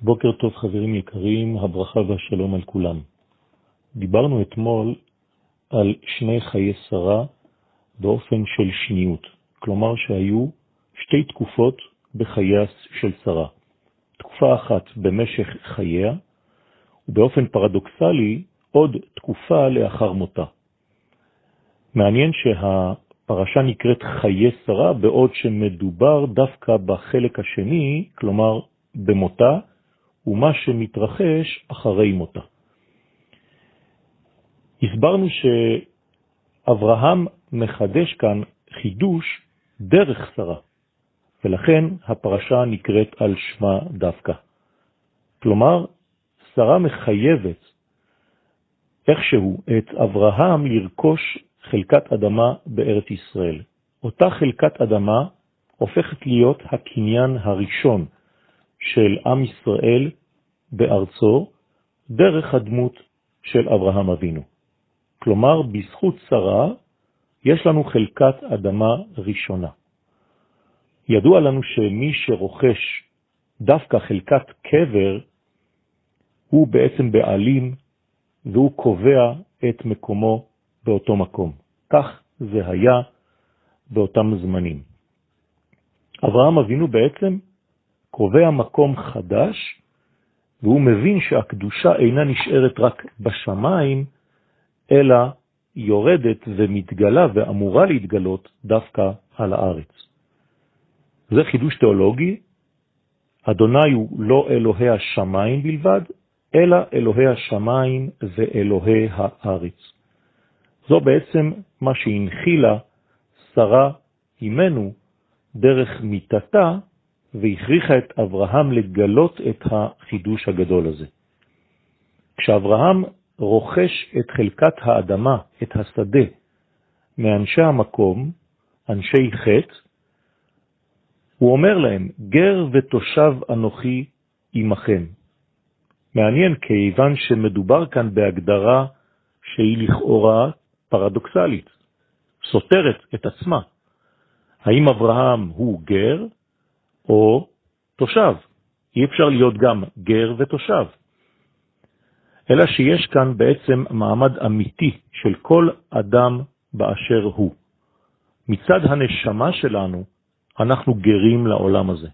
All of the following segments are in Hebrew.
בוקר טוב חברים יקרים, הברכה והשלום על כולם. דיברנו אתמול על שני חיי שרה באופן של שניות, כלומר שהיו שתי תקופות בחייה של שרה. תקופה אחת במשך חייה, ובאופן פרדוקסלי עוד תקופה לאחר מותה. מעניין שהפרשה נקראת חיי שרה, בעוד שמדובר דווקא בחלק השני, כלומר במותה, ומה שמתרחש אחרי מותה. הסברנו שאברהם מחדש כאן חידוש דרך שרה, ולכן הפרשה נקראת על שמה דווקא. כלומר, שרה מחייבת איכשהו את אברהם לרכוש חלקת אדמה בארץ ישראל. אותה חלקת אדמה הופכת להיות הקניין הראשון של עם ישראל בארצו דרך הדמות של אברהם אבינו. כלומר, בזכות שרה יש לנו חלקת אדמה ראשונה. ידוע לנו שמי שרוכש דווקא חלקת קבר הוא בעצם בעלים והוא קובע את מקומו באותו מקום. כך זה היה באותם זמנים. אברהם אבינו בעצם קובע מקום חדש, והוא מבין שהקדושה אינה נשארת רק בשמיים, אלא יורדת ומתגלה ואמורה להתגלות דווקא על הארץ. זה חידוש תיאולוגי. אדוני הוא לא אלוהי השמיים בלבד, אלא אלוהי השמיים ואלוהי הארץ. זו בעצם מה שהנחילה שרה אימנו דרך מיתתה, והכריחה את אברהם לגלות את החידוש הגדול הזה. כשאברהם רוכש את חלקת האדמה, את השדה, מאנשי המקום, אנשי חטא, הוא אומר להם, גר ותושב אנוכי עמכם. מעניין, כיוון שמדובר כאן בהגדרה שהיא לכאורה פרדוקסלית, סותרת את עצמה. האם אברהם הוא גר או תושב? אי אפשר להיות גם גר ותושב. אלא שיש כאן בעצם מעמד אמיתי של כל אדם באשר הוא. מצד הנשמה שלנו, אנחנו גרים לעולם הזה.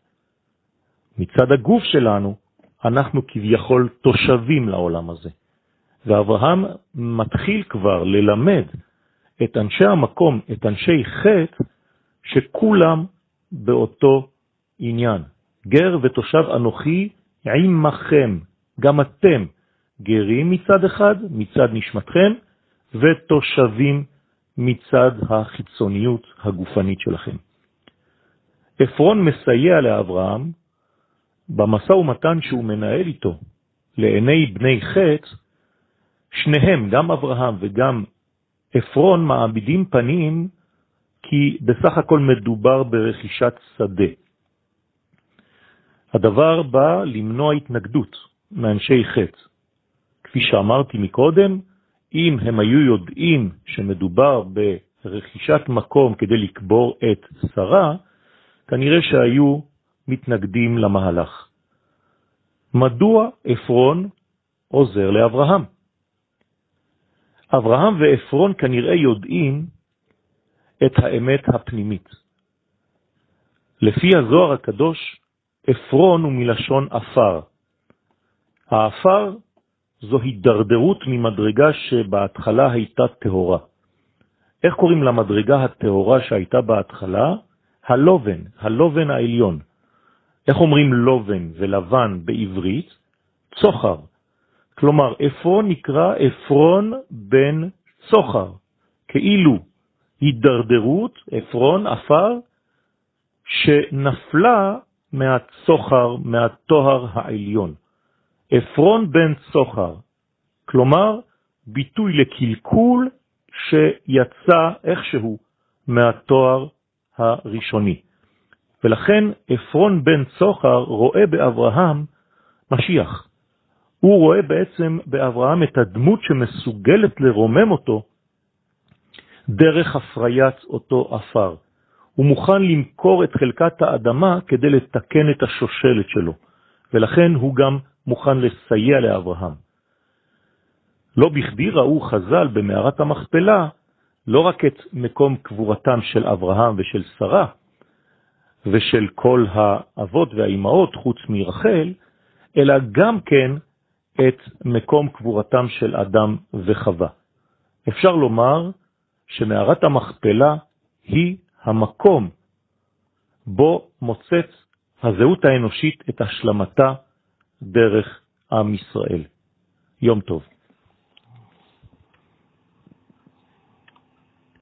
מצד הגוף שלנו, אנחנו כביכול תושבים לעולם הזה. ואברהם מתחיל כבר ללמד את אנשי המקום, את אנשי חטא, שכולם באותו עניין. גר ותושב אנוכי עמכם, גם אתם גרים מצד אחד, מצד נשמתכם, ותושבים מצד החיצוניות הגופנית שלכם. אפרון מסייע לאברהם במשא ומתן שהוא מנהל איתו לעיני בני חטא. שניהם, גם אברהם וגם אפרון, מעמידים פנים כי בסך הכל מדובר ברכישת שדה. הדבר בא למנוע התנגדות מאנשי חטא. כפי שאמרתי מקודם, אם הם היו יודעים שמדובר ברכישת מקום כדי לקבור את שרה, כנראה שהיו מתנגדים למהלך. מדוע אפרון עוזר לאברהם? אברהם ואפרון כנראה יודעים את האמת הפנימית. לפי הזוהר הקדוש, אפרון הוא מלשון אפר. האפר זו הידרדרות ממדרגה שבהתחלה הייתה טהורה. איך קוראים למדרגה הטהורה שהייתה בהתחלה? הלובן, הלובן העליון. איך אומרים לובן ולבן בעברית? צוחר. כלומר, אפרון נקרא אפרון בן צוחר. כאילו הידרדרות, אפרון, אפר, שנפלה מהצוחר, מהטוהר העליון. אפרון בן צוחר, כלומר ביטוי לקלקול שיצא איכשהו מהתואר הראשוני. ולכן אפרון בן צוחר רואה באברהם משיח. הוא רואה בעצם באברהם את הדמות שמסוגלת לרומם אותו דרך הפריית אותו אפר. הוא מוכן למכור את חלקת האדמה כדי לתקן את השושלת שלו. ולכן הוא גם מוכן לסייע לאברהם. לא בכדי ראו חז"ל במערת המכפלה לא רק את מקום קבורתם של אברהם ושל שרה, ושל כל האבות והאימהות חוץ מרחל, אלא גם כן את מקום קבורתם של אדם וחווה. אפשר לומר שמערת המכפלה היא המקום בו מוצאת הזהות האנושית את השלמתה דרך עם ישראל. יום טוב.